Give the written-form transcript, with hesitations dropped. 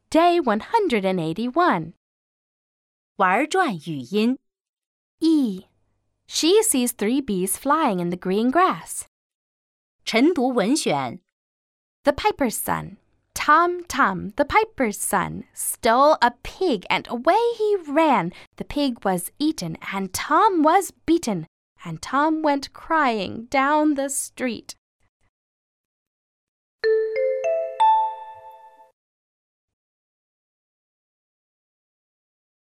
Day 181. 玩转语音 E. She sees 3 bees flying in the green grass. 晨读文选 The piper's son. Tom, Tom, the piper's son, stole a pig, and away he ran. The pig was eaten, and Tom was beaten, and Tom went crying down the street.